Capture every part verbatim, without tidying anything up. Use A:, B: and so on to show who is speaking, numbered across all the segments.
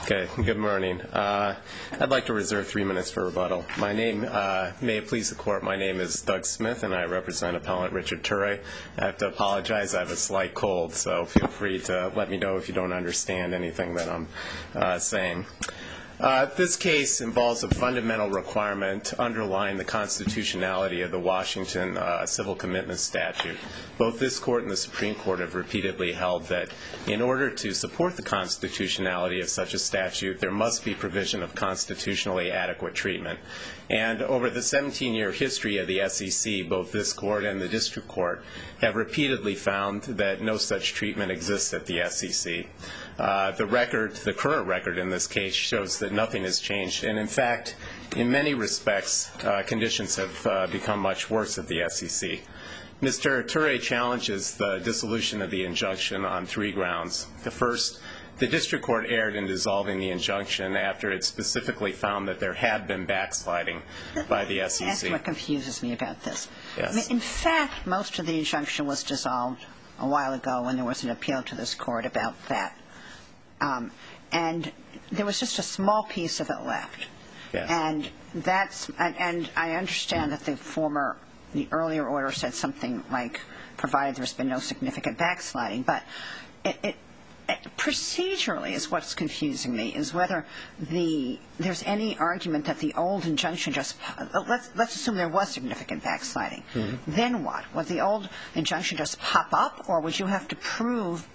A: Okay, good morning. Uh, I'd like to reserve three minutes for rebuttal. My name, uh, may it please the Court, my name is Doug Smith, and I represent Appellant Richard Turre. I have to apologize, I have a slight cold, so feel free to let me know if you don't understand anything that I'm uh, saying. Uh, this case involves a fundamental requirement underlying the constitutionality of the Washington uh, Civil Commitment Statute. Both this Court and the Supreme Court have repeatedly held that in order to support the constitutionality of such a statute, there must be provision of constitutionally adequate treatment. And over the seventeen-year history of the S E C, both this Court and the District Court have repeatedly found that no such treatment exists at the S E C. Uh, the record, the current record in this case, shows that nothing has changed. And in fact, in many respects, uh, conditions have uh, become much worse at the S E C. Mister Turre challenges the dissolution of the injunction on three grounds. The first, the District Court erred in dissolving the injunction after it specifically found that there had been backsliding by the S E C.
B: That's what confuses me about this.
A: Yes.
B: I mean, in fact, most of the injunction was dissolved a while ago when there was an appeal to this Court about that. Um, and there was just a small piece of it left.
A: Yes. And
B: that's and, and I understand that the former, the earlier order said something like, provided there's been no significant backsliding. But it, it, it procedurally is what's confusing me, is whether the there's any argument that the old injunction just let's let's assume there was significant backsliding. Mm-hmm. Then what? Would the old injunction just pop up, or would you have to prove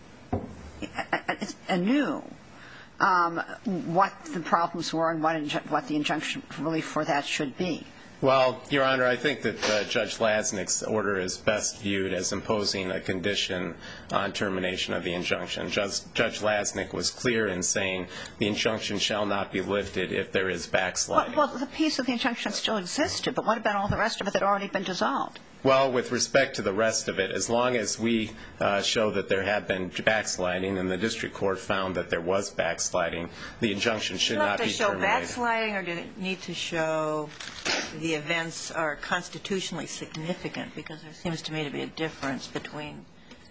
B: anew um, what the problems were and what, inju- what the injunction relief for that should be?
A: Well, Your Honor, I think that uh, Judge Lasnik's order is best viewed as imposing a condition on termination of the injunction. Judge, Judge Lasnik was clear in saying the injunction shall not be lifted if there is backsliding.
B: Well, well, the piece of the injunction still existed, but what about all the rest of it that had already been dissolved?
A: Well, with respect to the rest of it, as long as we uh, show that there had been backsliding and the district court found that there was backsliding, the injunction should not be terminated.
C: Do you have to show backsliding, or do you need to show the events are constitutionally significant? Because there seems to me to be a difference between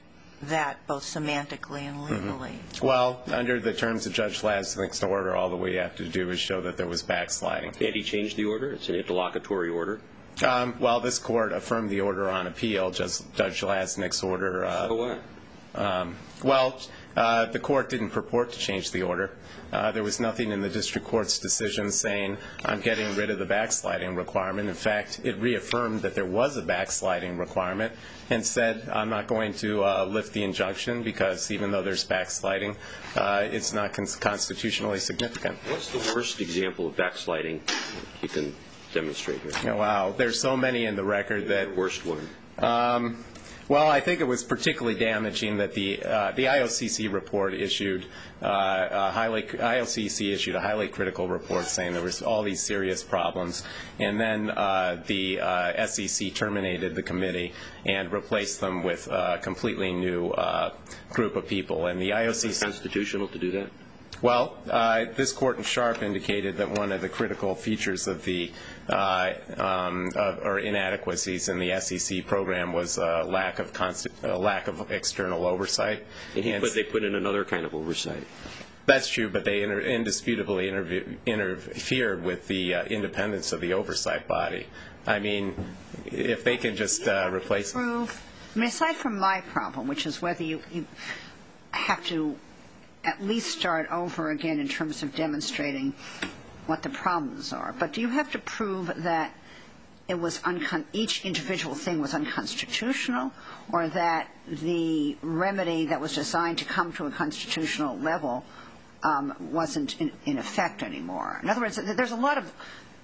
C: that, both semantically and legally.
A: Mm-hmm. Well, under the terms of Judge Lasnik's order, all that we have to do is show that there was backsliding.
D: Did he change the order? It's an interlocutory order.
A: Um, well, this court affirmed the order on appeal, just Judge Lasnik's order. Uh,
D: so what?
A: Um, well, uh, the court didn't purport to change the order. Uh, there was nothing in the district court's decision saying, I'm getting rid of the backsliding requirement. In fact, it reaffirmed that there was a backsliding requirement and said, I'm not going to uh, lift the injunction because even though there's backsliding, uh, it's not con- constitutionally significant.
D: What's the worst example of backsliding you can demonstrate here?
A: Oh, wow. There's so many in the record that...
D: The worst one.
A: Um, well, I think it was particularly damaging that the uh, the I O C C report issued uh, a highly I O C C issued a highly critical report saying there was all these serious problems, and then uh, the uh, S E C terminated the committee and replaced them with a completely new uh, group of people. And the I O C C...
D: Is it constitutional to do that?
A: Well, uh, this court in Sharp indicated that one of the critical features of the uh, um, of, or inadequacies in the S E C program was a lack of const- a lack of external oversight.
D: And he
A: and
D: put, they put in another kind of oversight.
A: That's true, but they inter- indisputably interv- interfered with the uh, independence of the oversight body. I mean, if they can just uh, replace...
B: Prove, I mean, aside from my problem, which is whether you, you have to at least start over again in terms of demonstrating what the problems are. But do you have to prove that it was uncon- each individual thing was unconstitutional, or that the remedy that was designed to come to a constitutional level um, wasn't in, in effect anymore? In other words, there's a lot of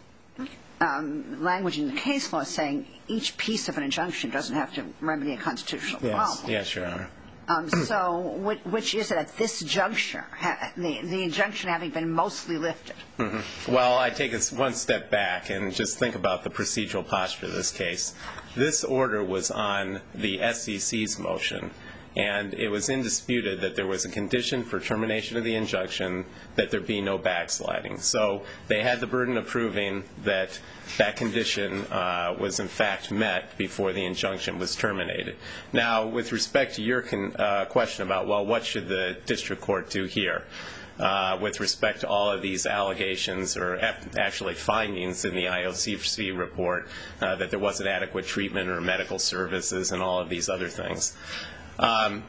B: um, language in the case law saying each piece of an injunction doesn't have to remedy a constitutional
A: yes.
B: problem.
A: Yes, Your Honor.
B: Um, so which, which is it at this juncture, ha, the, the injunction having been mostly lifted?
A: Mm-hmm. Well, I take it one step back and just think about the procedural posture of this case. This order was on the S E C's motion, and it was indisputed that there was a condition for termination of the injunction that there be no backsliding. So they had the burden of proving that that condition uh, was in fact met before the injunction was terminated. Now, with respect to your con- uh, question about, well, what should the district court do here? uh, with respect to all of these allegations, or actually findings in the I O C C report, uh, that there wasn't adequate treatment or medical services and all of these other things. Um,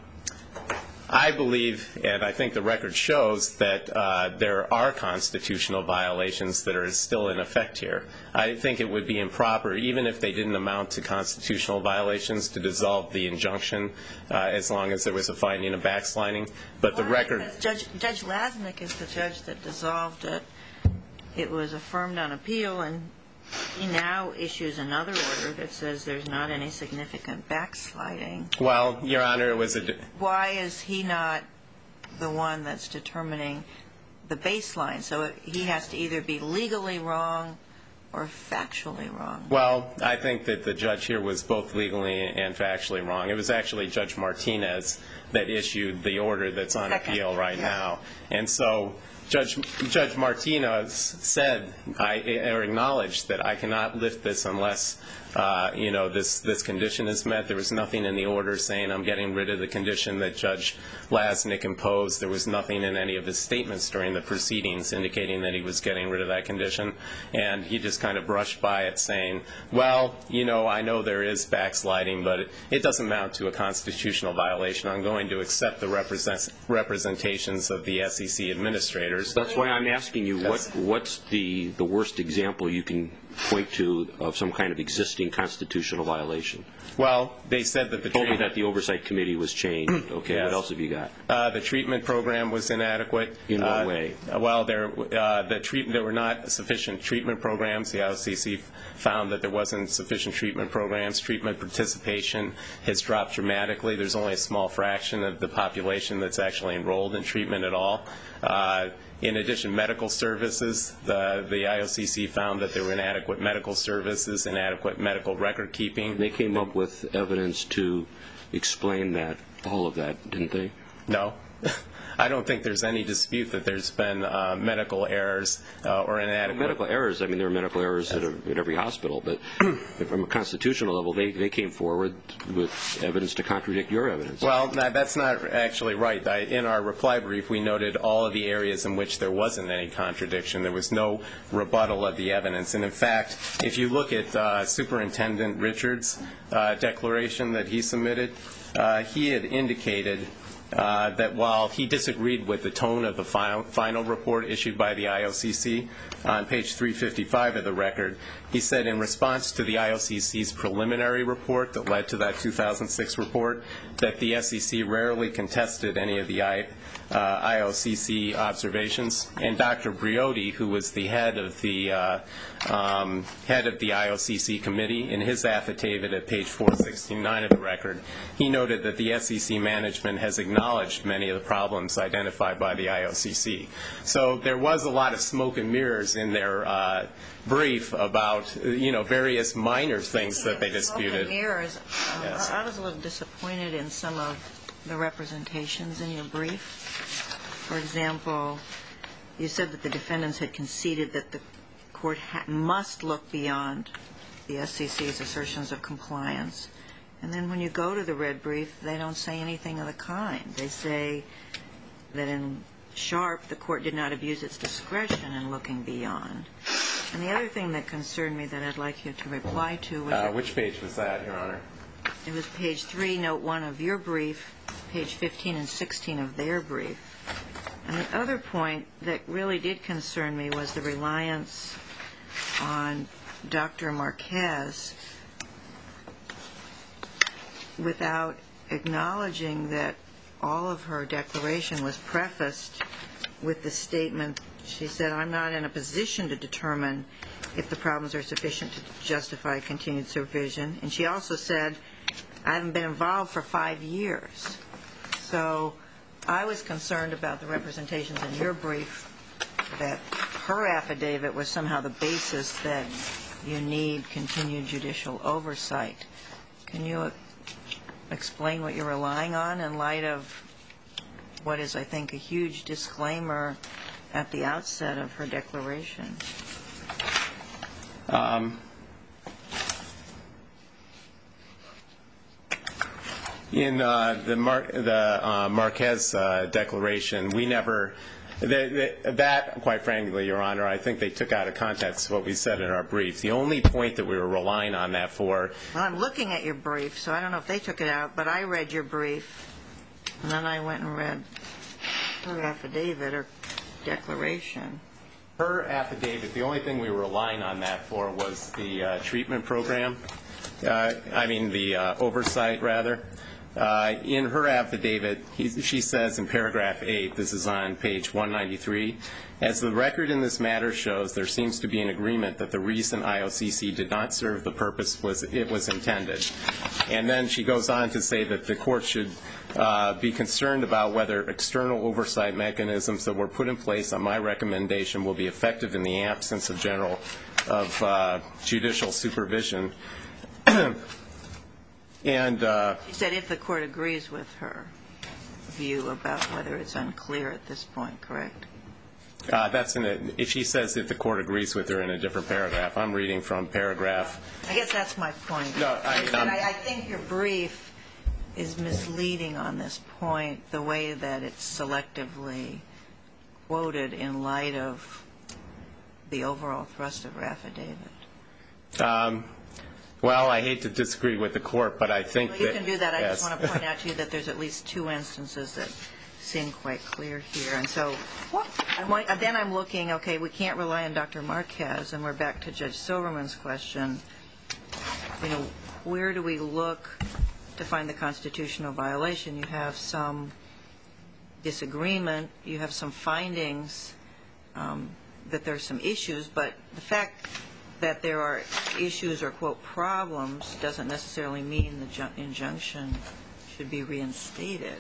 A: I believe, and I think the record shows, that uh, there are constitutional violations that are still in effect here. I think it would be improper, even if they didn't amount to constitutional violations, to dissolve the injunction uh, as long as there was a finding of backsliding. But the record...
C: Judge, Judge Lasnik is the judge that dissolved it. It was affirmed on appeal, and he now issues another order that says there's not any significant backsliding.
A: Well, Your Honor, it was a...
C: Why is he not the one that's determining the baseline? So he has to either be legally wrong or factually wrong.
A: Well, I think that the judge here was both legally and factually wrong. It was actually Judge Martinez that issued the order that's on
C: Second.
A: appeal right
C: Yeah.
A: now. And so Judge Judge Martinez said, I, or acknowledged, that I cannot lift this unless, uh, you know, this, this condition is met. There was nothing in the order saying I'm getting rid of the condition that Judge Lasnik imposed. There was nothing in any of his statements during the proceedings indicating that he was getting rid of that condition. And he just kind of brushed by it, saying, well, you know, I know there is backsliding, but it, it doesn't amount to a constitutional violation. I'm going to accept the represent, representations of the S E C administrators.
D: That's why I'm asking you, what what's the, the worst example you can point to of some kind of existing constitutional violation?
A: Well, they said that the
D: You told me
A: treatment,
D: that the oversight committee was changed. Okay,
A: Yes.
D: what else have you got?
A: uh, the treatment program was inadequate.
D: In what
A: Uh,
D: way?
A: Well, there, uh, the treat, there were not sufficient treatment programs. The I O C C found that there wasn't sufficient treatment programs. Treatment participation has dropped dramatically. There's only a small fraction of the population that's actually enrolled in treatment at all. Uh, In addition, medical services, the, the I O C C found that there were inadequate medical services, inadequate medical record keeping.
D: They came up with evidence to explain that, all of that, didn't they?
A: No. I don't think there's any dispute that there's been uh, medical errors uh, or inadequate...
D: Medical errors, I mean, there are medical errors at, a, at every hospital, but from a constitutional level, they, they came forward with evidence to contradict your evidence.
A: Well, that, that's not actually right. I, in our reply brief, we noted all of the areas in which there wasn't any contradiction. There was no rebuttal of the evidence. And in fact, if you look at uh, Superintendent Richards' uh, declaration that he submitted, uh, he had indicated Uh, that while he disagreed with the tone of the final, final report issued by the I O C C, on page three fifty-five of the record, he said in response to the I O C C's preliminary report that led to that two thousand six report, that the S E C rarely contested any of the I, uh, I O C C observations. And Doctor Briotti, who was the head of the uh, um, head of the I O C C committee, in his affidavit at page four sixty-nine of the record, he noted that the S E C management has acknowledged many of the problems identified by the I O C C. So there was a lot of smoke and mirrors in their uh, brief about, you know, various minor things that they disputed.
C: Smoke and mirrors. Um,
A: Yes.
C: I was a little disappointed in some of the representations in your brief. For example, you said that the defendants had conceded that the court ha- must look beyond the S E C's assertions of compliance. And then when you go to the red brief, they don't say anything of the kind. They say that in Sharp, the court did not abuse its discretion in looking beyond. And the other thing that concerned me that I'd like you to reply to was...
A: Uh, which page was that, Your Honor?
C: It was page three, note one of your brief, page fifteen and sixteen of their brief. And the other point that really did concern me was the reliance on Doctor Marquez without acknowledging that all of her declaration was prefaced with the statement, she said, I'm not in a position to determine if the problems are sufficient to justify continued supervision. And she also said, I haven't been involved for five years. So I was concerned about the representations in your brief that her affidavit was somehow the basis that you need continued judicial oversight. Can you explain what you're relying on in light of what is, I think, a huge disclaimer at the outset of her declaration?
A: Um, in uh, the, Mar- the uh, Marquez uh, declaration, we never That, that, quite frankly, Your Honor, I think they took out of context what we said in our brief. The only point that we were relying on that for...
C: Well, I'm looking at your brief, so I don't know if they took it out, but I read your brief, and then I went and read her affidavit or declaration.
A: Her affidavit, the only thing we were relying on that for was the uh, treatment program. Uh, I mean, the uh, oversight, rather. Uh, in her affidavit, he, she says in paragraph eight, this is on page one ninety-three, as the record in this matter shows, there seems to be an agreement that the recent I O C C did not serve the purpose was it was intended. And then she goes on to say that the court should uh, be concerned about whether external oversight mechanisms that were put in place on my recommendation will be effective in the absence of general of uh, judicial supervision. And uh,
C: she said if the court agrees with her view about whether it's unclear at this point, correct?
A: Uh, that's in a, if she says if the court agrees with her in a different paragraph. I'm reading from paragraph.
C: I guess that's my point.
A: No, I mean,
C: I, I think your brief is misleading on this point, the way that it's selectively quoted in light of the overall thrust of her affidavit.
A: Um, Well, I hate to disagree with the court, but I think
C: well,
A: that...
C: you can do that. I
A: yes.
C: just want to point out to you that there's at least two instances that seem quite clear here. And so I'm, then I'm looking, okay, we can't rely on Doctor Marquez, and we're back to Judge Silverman's question. You know, where do we look to find the constitutional violation? You have some disagreement. You have some findings um, that there's some issues, but the fact that there are issues or, quote, problems doesn't necessarily mean the ju- injunction should be reinstated.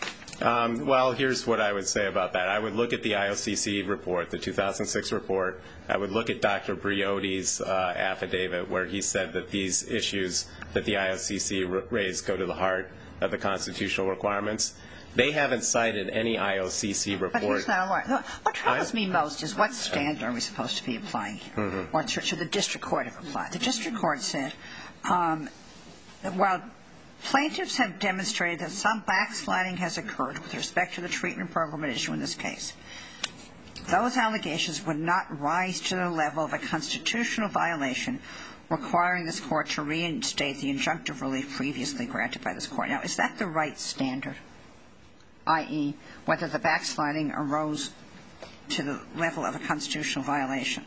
A: Um, well, here's what I would say about that. I would look at the I O C C report, the two thousand six report. I would look at Doctor Briotti's uh, affidavit where he said that these issues that the I O C C raised go to the heart of the constitutional requirements. They haven't cited any I O C C report.
B: But he's not a lawyer. What troubles me most is what standard are we supposed to be applying here? Mm-hmm. Or should the district court have applied? The district court said, um, while plaintiffs have demonstrated that some backsliding has occurred with respect to the treatment program at issue in this case, those allegations would not rise to the level of a constitutional violation requiring this court to reinstate the injunctive relief previously granted by this court. Now, is that the right standard? that is, whether the backsliding arose to the level of a constitutional violation?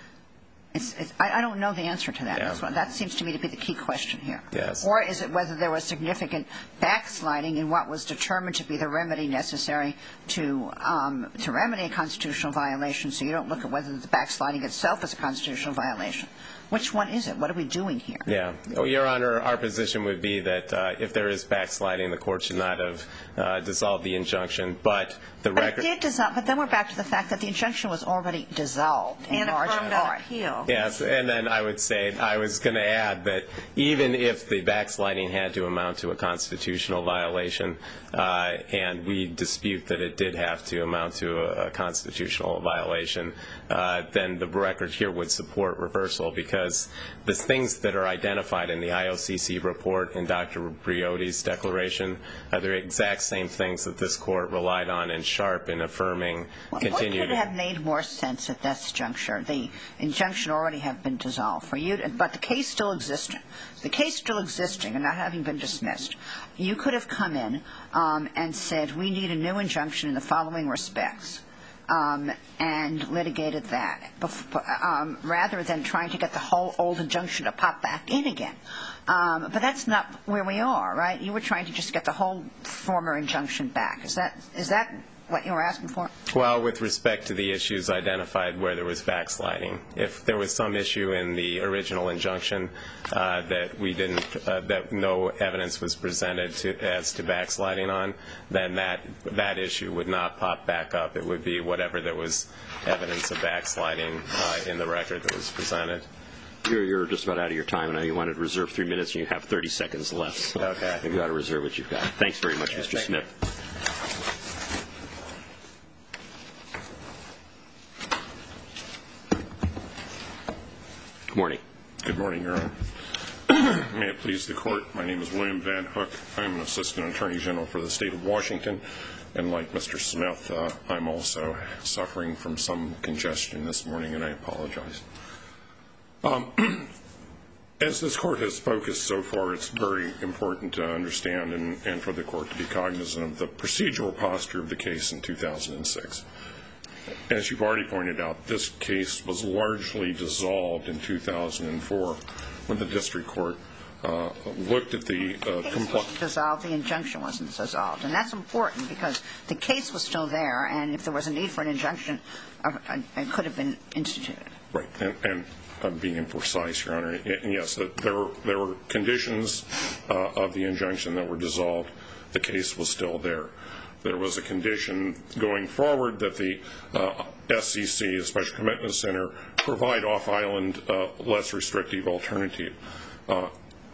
B: It's, it's, I, I don't know the answer to that.
A: Yeah.
B: That seems to me to be the key question here.
A: Yes.
B: Or is it whether there was significant backsliding in what was determined to be the remedy necessary to um, to remedy a constitutional violation, so you don't look at whether the backsliding itself is a constitutional violation. Which one is it? What are we doing here?
A: Yeah. Oh, Your Honor, our position would be that uh, if there is backsliding, the court should not have uh, dissolved the injunction. But the
B: but
A: record.
B: It did dissolve. But then we're back to the fact that the injunction was already dissolved in
C: and
B: large
C: affirmed on
B: part.
C: appeal.
A: Yes, and then I would say I was going to add that even if the backsliding had to amount to a constitutional violation, uh, and we dispute that it did have to amount to a, a constitutional violation, uh, then the record here would support reversal because the things that are identified in the I O C C report and Doctor Briotti's declaration are the exact same things that this court relied on in Sharp in affirming
B: well,
A: continued.
B: What could have made more sense at this juncture? The injunction already have been dissolved for you, but the case still existed. The case still existing and not having been dismissed. You could have come in um, and said, we need a new injunction in the following respects. Um, and litigated that, um, rather than trying to get the whole old injunction to pop back in again. Um, but that's not where we are, right? You were trying to just get the whole former injunction back. Is that is that what you were asking for?
A: Well, with respect to the issues identified where there was backsliding, if there was some issue in the original injunction uh, that we didn't, uh, that no evidence was presented to, as to backsliding on, then that that issue would not pop back up. It would be whatever there was evidence of backsliding uh, in the record that was presented.
D: You're, you're just about out of your time, and I know you wanted to reserve three minutes, and you have thirty seconds left. So
A: okay.
D: You've got to reserve what you've got. Thanks very much,
A: Yeah,
D: Mister Smith. You. Good morning.
E: Good morning, Your Honor. May it please the Court, my name is William Van Hook. I'm an Assistant Attorney General for the State of Washington. And like Mister Smith, uh, I'm also suffering from some congestion this morning, and I apologize. Um, as this court has focused so far, it's very important to understand and, and for the court to be cognizant of the procedural posture of the case in two thousand six. As you've already pointed out, this case was largely dissolved in two thousand four when the district court uh, looked at the uh, complaint.
B: Dissolved, the injunction wasn't dissolved, and that's important because the case was still there, and if there was a need for an injunction, uh, it could have been instituted.
E: Right, and, and I'm being precise, Your Honor. And yes, there were, there were conditions uh, of the injunction that were dissolved. The case was still there. There was a condition going forward that the uh, S C C, the Special Commitment Center, provide off-island uh, less restrictive alternative. Uh,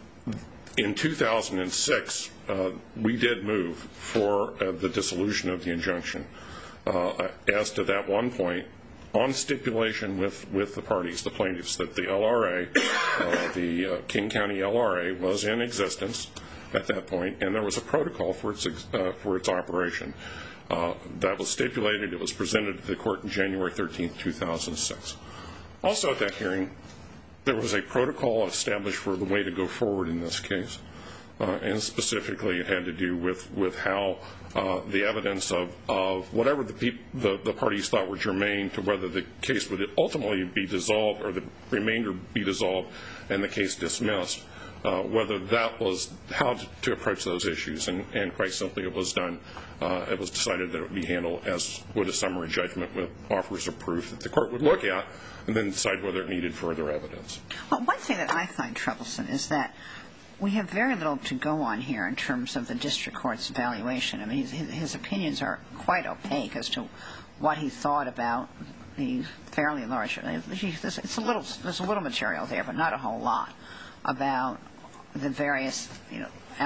E: in two thousand six, uh, we did move for uh, the dissolution of the injunction. Uh, as to that one point, on stipulation with, with the parties, the plaintiffs, that the L R A, uh, the uh, King County L R A, was in existence at that point, and there was a protocol for its uh, for its operation. Uh, that was stipulated. It was presented to the court on January thirteenth, two thousand six. Also at that hearing, there was a protocol established for the way to go forward in this case, uh, and specifically it had to do with, with how uh, the evidence of, of whatever the, peop- the, the parties thought were germane to whether the case would ultimately be dissolved or the remainder be dissolved and the case dismissed, uh, whether that was how to, to approach those issues. And, and quite simply, it was done. Uh, it was decided that it would be handled as would a summary judgment with offers of proof that the court would look at and then decide whether it needed further evidence.
B: Well, one thing that I find troublesome is that we have very little to go on here in terms of the district court's evaluation. I mean, his, his opinions are quite opaque as to what he thought about the fairly large. It's a little, there's a little material there, but not a whole lot about the various, you know,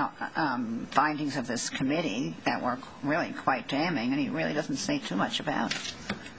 B: um, findings of this committee that were really quite damning, and he really doesn't say too much about it.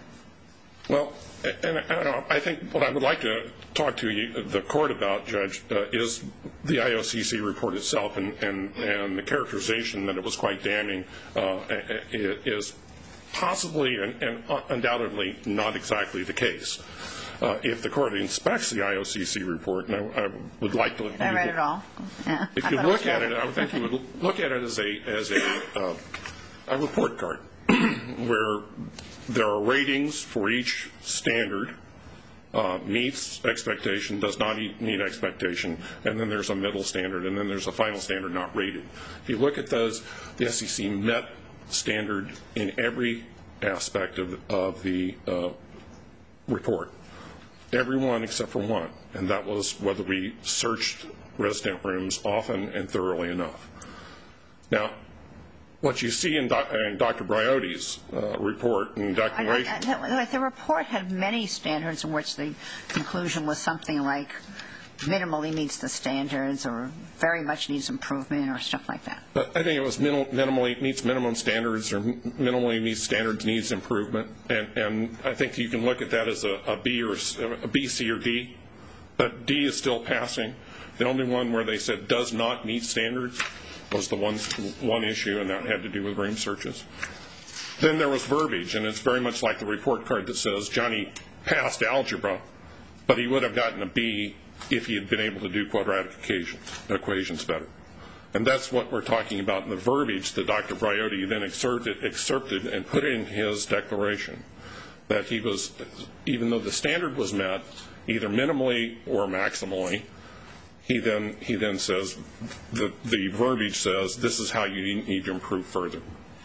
E: Well, and I, I think what I would like to talk to you, the court about, Judge, uh, is the I O C C report itself, and, and, and the characterization that it was quite damning uh, is possibly and, and undoubtedly not exactly the case. Uh, if the court inspects the I O C C report, and I, I would like to...
B: I read it all. Yeah.
E: If you look at it, I would think you would look at it as a, as a, uh, a report card where there are ratings for each standard, uh, meets expectation, does not meet expectation, and then there's a middle standard, and then there's a final standard not rated. If you look at those, the S E C met standard in every aspect of, of the uh, report. Everyone except for one, and that was whether we searched resident rooms often and thoroughly enough. Now, what you see in, doc, in Doctor Briotti's uh, report and declaration...
B: I, I, I, the report had many standards in which the conclusion was something like minimally meets the standards or very much needs improvement or stuff like that.
E: But I think it was minimal, minimally meets minimum standards or minimally meets standards needs improvement. And, and I think you can look at that as a, a B or a B, C, or D. But D is still passing. The only one where they said does not meet standards was the one, one issue, and that had to do with room searches. Then there was verbiage, and it's very much like the report card that says Johnny passed algebra, but he would have gotten a B if he had been able to do quadratic equations, equations better. And that's what we're talking about in the verbiage that Doctor Briotti then excerpted, excerpted and put in his declaration, that he was, even though the standard was met, either minimally or maximally, he then he then says, the, the verbiage says, this is how you need to improve further.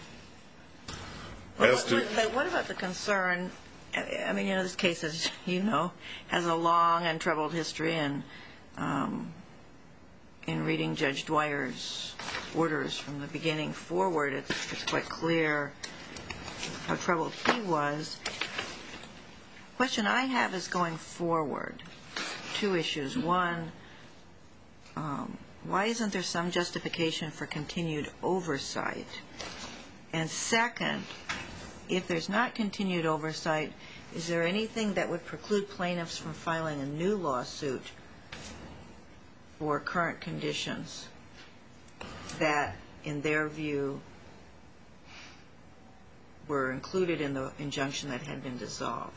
C: Well,
E: As to,
C: but what about the concern, I mean, you know, this case, as you know, has a long and troubled history, and um, in reading Judge Dwyer's orders from the beginning forward, it's, it's quite clear how troubled he was. The question I have is going forward. Two issues. One, um, why isn't there some justification for continued oversight? And second, if there's not continued oversight, is there anything that would preclude plaintiffs from filing a new lawsuit for current conditions that, in their view, were included in the injunction that had been dissolved?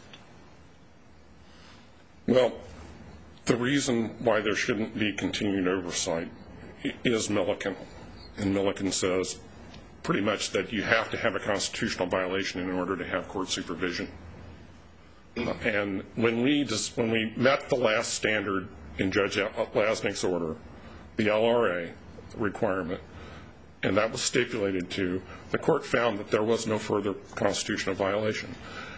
E: Well, the reason why there shouldn't be continued oversight is Milliken. And Milliken says pretty much that you have to have a constitutional violation in order to have court supervision. And when we just, when we met the last standard in Judge Lasnik's order, the L R A requirement, and that was stipulated to, the court found that there was no further constitutional violation.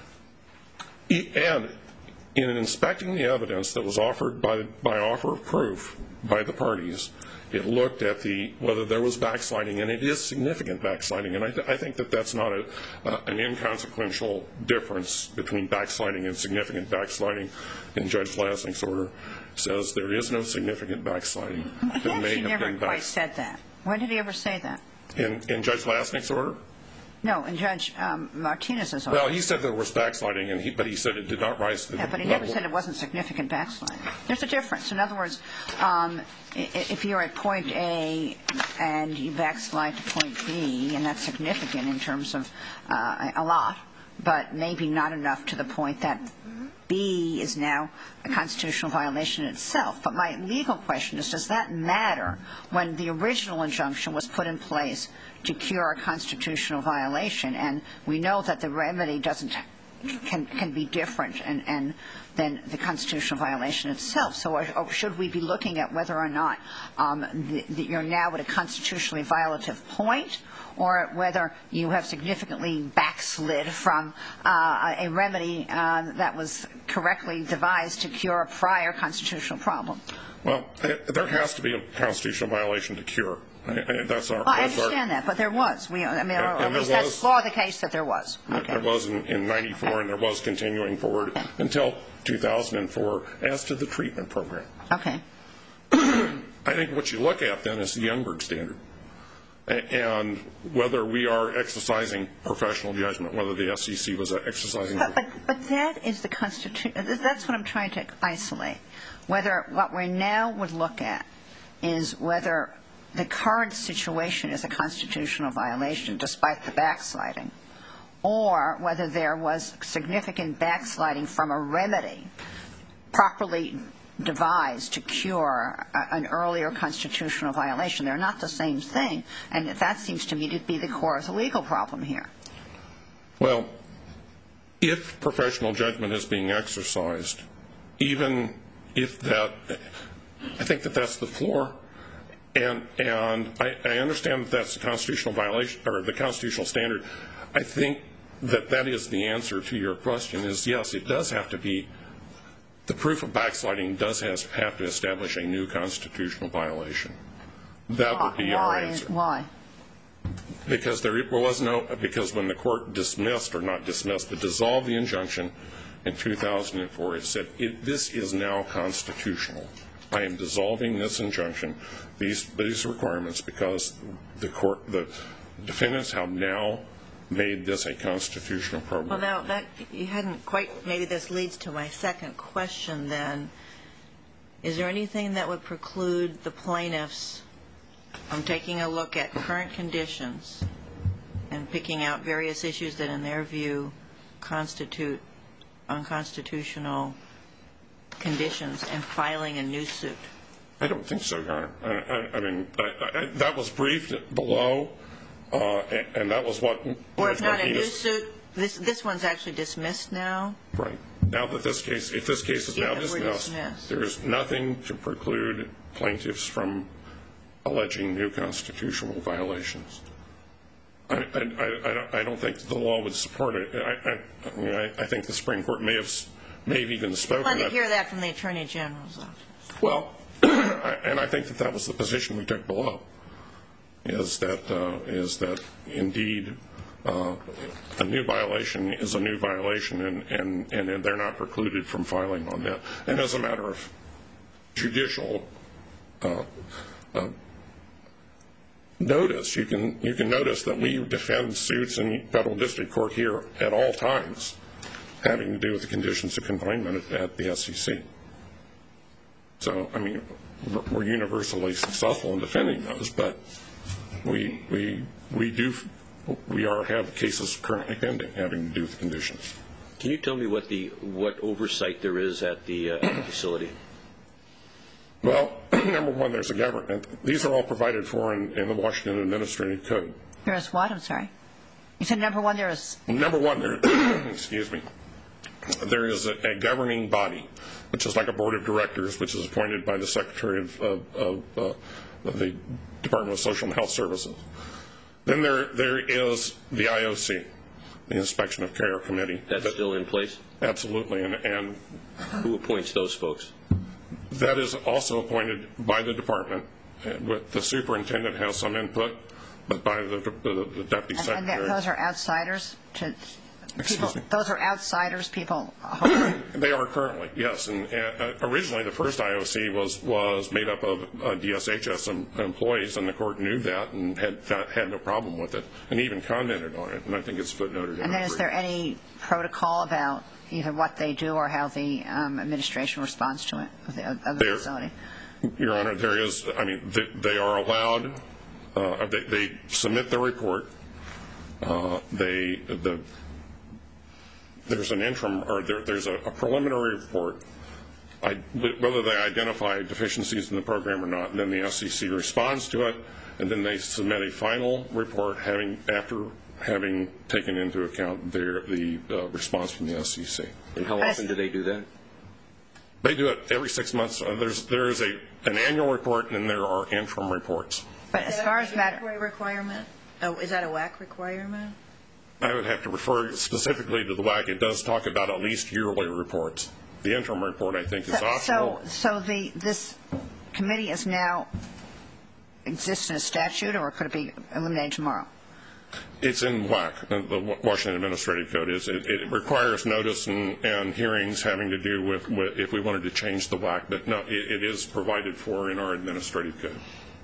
E: And in inspecting the evidence that was offered by, by offer of proof by the parties, it looked at the whether there was backsliding, and it is significant backsliding. And I, th- I think that that's not a, uh, an inconsequential difference between backsliding and significant backsliding. In Judge Lasnik's order, says there is no significant backsliding.
B: He actually never quite said that. When did he ever say that?
E: In, in Judge Lasnik's order?
B: No, in Judge um, Martinez's order.
E: Well, he said there was backsliding, and he, but he said it did not rise to the
B: yeah, but he
E: level.
B: never said it wasn't significant backsliding. There's a difference. In other words, um, if you're at point A and you backslide to point B, and that's significant in terms of uh, a lot, but maybe not enough to the point that B is now a constitutional violation in itself. But my legal question is, does that matter when the original injunction was put in place to cure a constitutional violation? And we know that the remedy doesn't can can be different and, and than the constitutional violation itself. So or should we be looking at whether or not um, the, the, you're now at a constitutionally violative point, or whether you have significantly backslid from uh, a remedy uh, that was correctly devised to cure a prior constitutional problem?
E: Well, there has to be a constitutional violation to cure. That's our.
B: Well, I
E: that's
B: understand
E: our,
B: that, but there was. We, I mean,
E: and,
B: or
E: and
B: at least
E: was,
B: that's law the case that there was. Okay.
E: There was in, in ninety-four, okay. And there was continuing forward okay. until two thousand four as to the treatment program.
B: Okay.
E: I think what you look at then is the Youngberg standard, and whether we are exercising professional judgment, whether the S E C was exercising.
B: But, but, but that is the constitution. That's what I'm trying to isolate. Whether what we now would look at is whether the current situation is a constitutional violation despite the backsliding, or whether there was significant backsliding from a remedy properly devised to cure a, an earlier constitutional violation. They're not the same thing, and that seems to me to be the core of the legal problem here.
E: Well, if professional judgment is being exercised, even if that, I think that that's the floor. And and I, I understand that that's the constitutional violation or the constitutional standard. I think that that is the answer to your question. Is yes, it does have to be. The proof of backsliding does has, have to establish a new constitutional violation. That would be
B: why,
E: our answer.
B: Why?
E: Because there was no. Because when the court dismissed or not dismissed, but dissolved the injunction in two thousand four, it said it, this is now constitutional. I am dissolving this injunction, these these requirements, because the court, the defendants have now made this a constitutional program.
C: Well, now that you hadn't quite. Maybe this leads to my second question. Then, is there anything that would preclude the plaintiffs from taking a look at current conditions and picking out various issues that, in their view, constitute unconstitutional conditions and filing a new suit?
E: I don't think so, Your Honor. I, I, I mean, I, I, that was briefed below, uh, and, and that was what.
C: Or if not a new suit, this this one's actually dismissed now.
E: Right. Now that this case, if this case is now dismissed, dismissed, there is nothing to preclude plaintiffs from alleging new constitutional violations. I, I, I, I don't think the law would support it. I, I, I, mean, I, I think the Supreme Court may have. may have even spoken.
C: I wanted to hear that from the Attorney General's office.
E: Well, and I think that that was the position we took below, is that uh, is that indeed uh, a new violation is a new violation, and, and, and they're not precluded from filing on that. And as a matter of judicial uh, uh, notice, you can you can notice that we defend suits in federal district court here at all times, having to do with the conditions of confinement at, at the S E C. So, I mean, we're universally successful in defending those, but we we we do we are have cases currently pending having to do with conditions.
D: Can you tell me what the what oversight there is at the, uh, at the facility?
E: Well, number one, there's a government. These are all provided for in, in the Washington Administrative Code.
B: There is what? I'm sorry. You said number one, there is...
E: Number one, there, excuse me, there is a, a governing body, which is like a board of directors, which is appointed by the Secretary of, of, of, uh, of the Department of Social and Health Services. Then there there is the I O C, the Inspection of Care Committee.
D: That's that, still in place?
E: Absolutely. And, and
D: who appoints those folks?
E: That is also appointed by the department. With the superintendent has some input, but by the, the, the deputy
B: and,
E: secretary.
B: And those are outsiders? To people,
E: me?
B: Those are outsiders, people?
E: They are currently, yes. And uh, originally the first I O C was, was made up of uh, D S H S em- employees, and the court knew that and had had no problem with it, and even commented on it. And I think it's footnoted.
B: And then is there any protocol about either what they do or how the um, administration responds to it of the, of the facility?
E: Your Honor, there is. I mean, they, they are allowed. Uh, they, they submit their report. Uh, they the there's an interim or there, there's a, a preliminary report. I, whether they identify deficiencies in the program or not, and then the S E C responds to it, and then they submit a final report having after having taken into account their the uh, response from the S E C.
D: And how often do they do that?
E: They do it every six months. Uh, there's there is a an annual report, and there are interim reports.
B: But as far as matter
C: requirement, oh, is that a W A C requirement?
E: I would have to refer specifically to the W A C. It does talk about at least yearly reports. The interim report, I think, is
B: so,
E: optional.
B: So, so the this committee is now exists in a statute, or could it be eliminated tomorrow?
E: It's in W A C. The Washington Administrative Code is. It, it requires notice and, and hearings having to do with, with if we wanted to change the W A C. But no, it, it is provided for in our administrative code.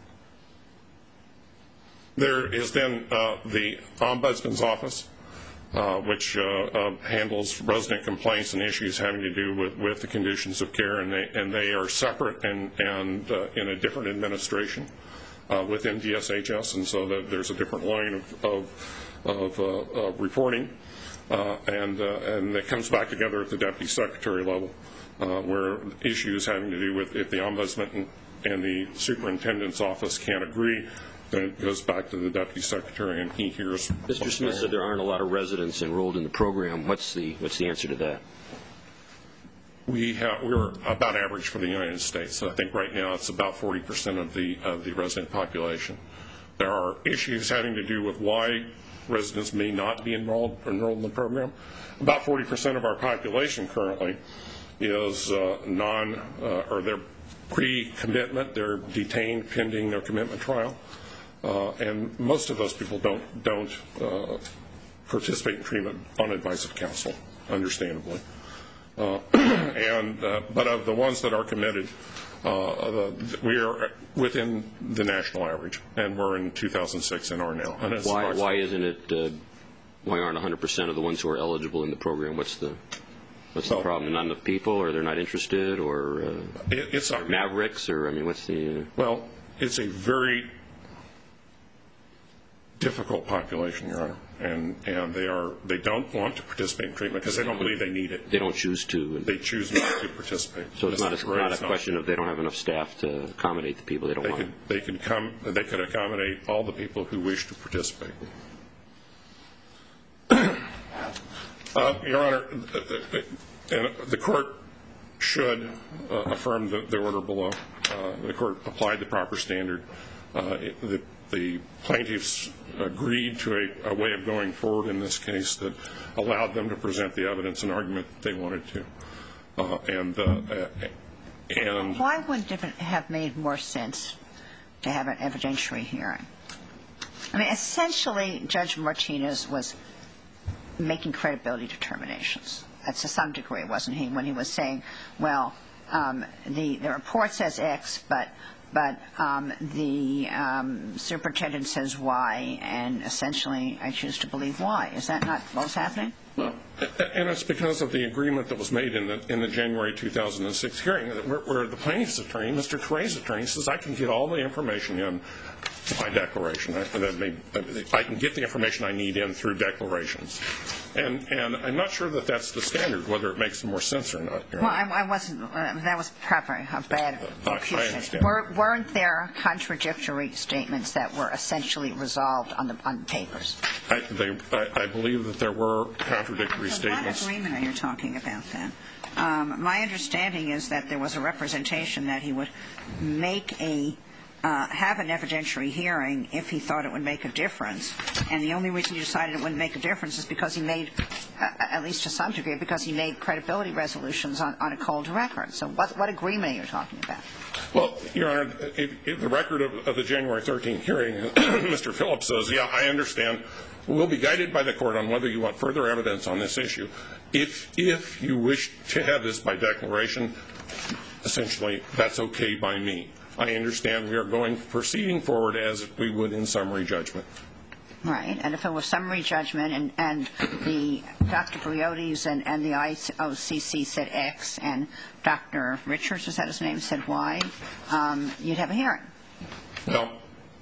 E: There is then uh, the Ombudsman's Office, uh, which uh, uh, handles resident complaints and issues having to do with, with the conditions of care, and they and they are separate and and uh, in a different administration uh, within D S H S, and so that there's a different line of of, of uh, uh, reporting, uh, and uh, and it comes back together at the deputy secretary level, uh, where issues having to do with if the ombudsman and, and the superintendent's office can't agree, then it goes back to the deputy secretary, and he hears.
D: Mister Smith said there aren't a lot of residents enrolled in the program. What's the what's the answer to that?
E: We have we're about average for the United States. So I think right now it's about forty percent of the of the resident population. There are issues having to do with why residents may not be enrolled enrolled in the program. About forty percent of our population currently is uh, non uh, or they're pre-commitment. They're detained pending their commitment trial. Uh, and most of those people don't don't uh, participate in treatment on advice of counsel, understandably. Uh, and uh, but of the ones that are committed, uh, the, we are within the national average, and we're in two thousand six and are now. And it's
D: why why isn't it? Uh, why aren't one hundred percent of the ones who are eligible in the program? What's the what's the well, problem? Not enough people, or they're not interested, or uh,
E: it, it's a,
D: mavericks, or I mean, what's the? Uh,
E: well, it's a very difficult population, Your Honor, and and they are they don't want to participate in treatment because they don't believe they need it.
D: They don't choose to.
E: They choose not to participate.
D: So it's not a, not a question of they don't have enough staff to accommodate the people they don't
E: they
D: want.
E: Could, they could come. They could accommodate all the people who wish to participate. uh, Your Honor, and the court should uh, affirm the, the order below. Uh, the court applied the proper standard. Uh, it, the, the plaintiffs agreed to a, a way of going forward in this case that allowed them to present the evidence and argument that they wanted to. Uh, and, uh, and
B: why wouldn't it have made more sense to have an evidentiary hearing? I mean, essentially, Judge Martinez was making credibility determinations. To some degree, wasn't he, when he was saying, well, um, the, the report says X, but but um, the um, superintendent says Y, and essentially I choose to believe Y. Is that not what was happening?
E: And it's because of the agreement that was made in the in the January two thousand six hearing, where, where the plaintiff's attorney, Mister Turay's attorney, says I can get all the information in by declaration. I, that may, I can get the information I need in through declarations. And and I'm not sure that that's the standard, whether it makes more sense or not.
B: Well, I, I wasn't. Uh, that was probably a bad
E: I, I
B: confusion.
E: understand.
B: Were, weren't there contradictory statements that were essentially resolved on the on the papers?
E: I, they, I, I believe that there were contradictory
B: So
E: statements.
B: what agreement are you talking about then? Um, my understanding is that there was a representation that he would make a uh, have an evidentiary hearing if he thought it would make a difference, and the only reason he decided it wouldn't make a difference is because he made, uh, at least to some degree, because he made credibility resolutions on, on a cold record. So what, what agreement are you talking about?
E: Well, Your Honor, it, it, the record of, of the January thirteenth hearing, Mister Phillips says, yeah, I understand. We'll be guided by the court on whether you want further evidence on this issue. If if you wish to have this by declaration, essentially, that's okay by me. I understand we are going proceeding forward as we would in summary judgment.
B: Right, and if it was summary judgment and, and the Doctor Briodes and, and the I O C C said X and Doctor Richards, is that his name, said Y, um, you'd have a hearing.
E: Well,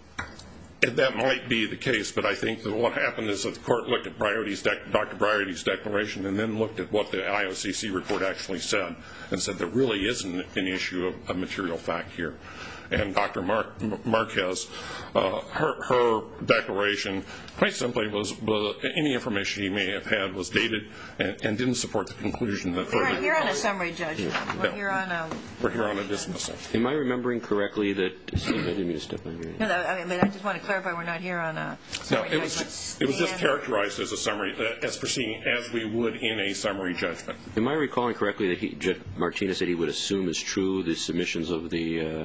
E: that might be the case, but I think that what happened is that the court looked at Briodes' dec- Doctor Briodes' declaration and then looked at what the I O C C report actually said and said there really isn't an issue of, of material fact here. And Doctor Mar- Marquez, uh, her, her declaration quite simply was, was any information he may have had was dated and, and didn't support the conclusion that further.
C: We're here on a summary judgment. We're
E: No.
C: here on a...
E: We're here on a dismissal.
D: Am I remembering correctly that... I didn't mean to step on your...
C: No, no, I mean, but I just want to clarify we're not here on a
E: No,
C: summary
E: it was,
C: judgment.
E: it was just
C: stand.
E: characterized as a summary, uh, as proceeding as we would in a summary judgment.
D: Am I recalling correctly that he, Judge Martinez said he would assume as true the submissions of the uh,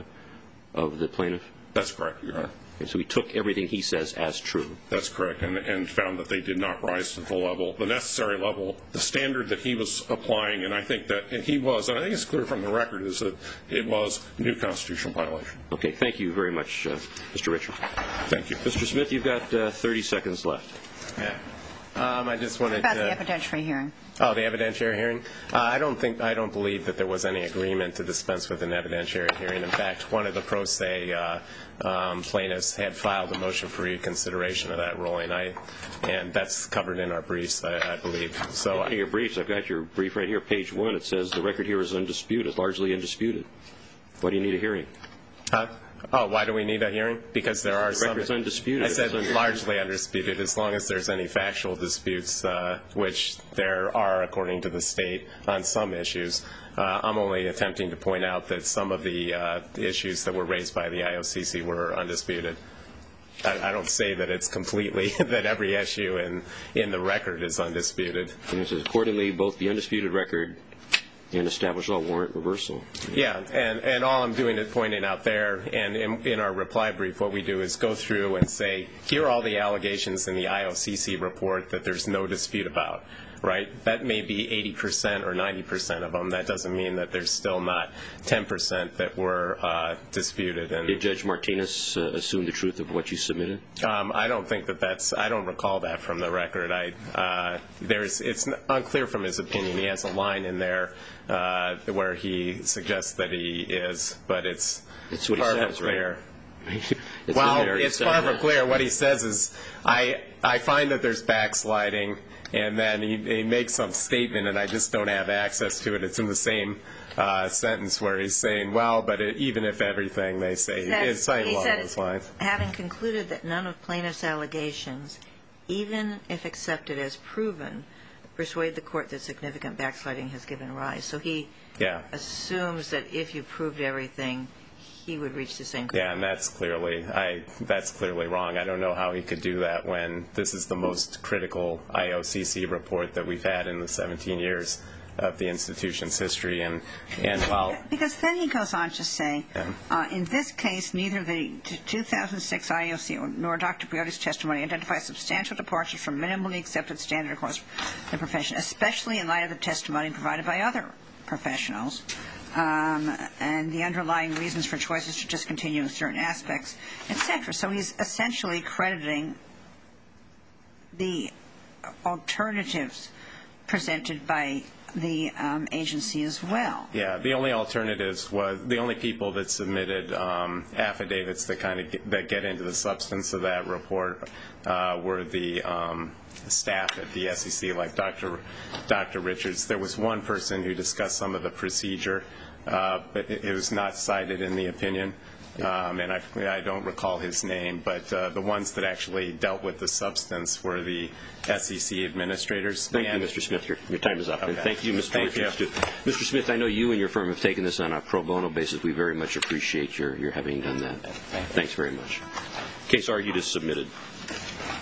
D: of the plaintiff?
E: That's correct, Your Honor.
D: Okay, so he took everything he says as true.
E: That's correct, and, and found that they did not rise to the level, the necessary level, the standard that he was applying, and I think that and he was, and I think it's clear from the record, is that it was a new constitutional violation.
D: Okay, thank you very much, uh, Mister Richard.
E: Thank you.
D: Mister Smith, you've got uh, thirty seconds left.
A: Yeah. Um, I just wanted
B: About
A: to...
B: the evidentiary hearing.
A: Oh, the evidentiary hearing? Uh, I don't think, I don't believe that there was any agreement to dispense with an evidentiary hearing. In fact, one of the pro se uh, um, plaintiffs had filed a motion for reconsideration of that ruling, I, and that's covered in our briefs, I, I believe. So,
D: In your briefs, I've got your brief right here, page one. It says the record here is undisputed, largely undisputed. Why do you need a hearing?
A: huh? Oh, why do we need a hearing? Because there are
D: The
A: some...
D: record's undisputed.
A: I said
D: It's undisputed.
A: largely undisputed, as long as there's any factual disputes, uh, which there are, according to the state, on some issues. Uh, I'm only attempting to point out that some of the uh, issues that were raised by the I O C C were undisputed. I, I don't say that it's completely, that every issue in, in the record is undisputed.
D: And it says, accordingly, both the undisputed record and established law warrant reversal.
A: Yeah, and, and all I'm doing is pointing out there, and in, in our reply brief, what we do is go through and say, here are all the allegations in the I O C C report that there's no dispute about, right? That may be eighty percent or ninety percent of them. That doesn't mean that there's still not ten percent that were uh, disputed. And
D: Did Judge Martinez uh, assume the truth of what you submitted?
A: Um, I don't think that that's, I don't recall that from the record. I, uh, there's, it's unclear from his opinion. He has a line in there uh, where he suggests that he is, but it's
D: That's what he
A: far from
D: says,
A: clear.
D: right? It's
A: Well,
D: in there. He
A: it's
D: says
A: far from
D: that.
A: clear. What he says is, I, I find that there's backsliding, and then he, he makes some statement, and I just don't have access to it. It's in the same uh, sentence where he's saying, well, but it, even if everything they say,
C: Says-
A: it's saying
C: he
A: along
C: said,
A: those lines.
C: Having concluded that none of plaintiff's allegations, even if accepted as proven, persuade the court that significant backsliding has given rise. So he
A: Yeah.
C: assumes that if you proved everything, he would reach the same
A: Yeah, and that's clearly, I, that's clearly wrong. I don't know how he could do that when this is the most critical I O C C report that we've had in the seventeen years of the institution's history. And, and while,
B: Because then he goes on to say,
A: Yeah.
B: uh, in this case, neither the t- two thousand six I O C nor Doctor Briodes' testimony identify substantial departures from minimally accepted standard course of the profession, especially in light of the testimony provided by other professionals, um, and the underlying reasons for choices to discontinue certain aspects, et cetera. So he's essentially crediting the alternatives presented by the um, agency as well.
A: Yeah, the only alternatives was the only people that submitted um, affidavits that kind of get, that get into the substance of that report uh, were the um, staff at the S E C, like Doctor Doctor Richards. There was one person who discussed some of the procedure, uh, but it, it was not cited in the opinion. Um, and I, I don't recall his name, but uh, the ones that actually dealt with the substance were the S E C administrators.
D: Thank
A: and
D: you, Mister Smith. Your, your time is up.
A: Okay.
D: And thank you, Mister
A: Thank
D: Richards.
A: you.
D: Too. Mister Smith, I know you and your firm have taken this on a pro bono basis. We very much appreciate your, your having done that.
A: Thank you.
D: Thanks very much. Case argued is submitted.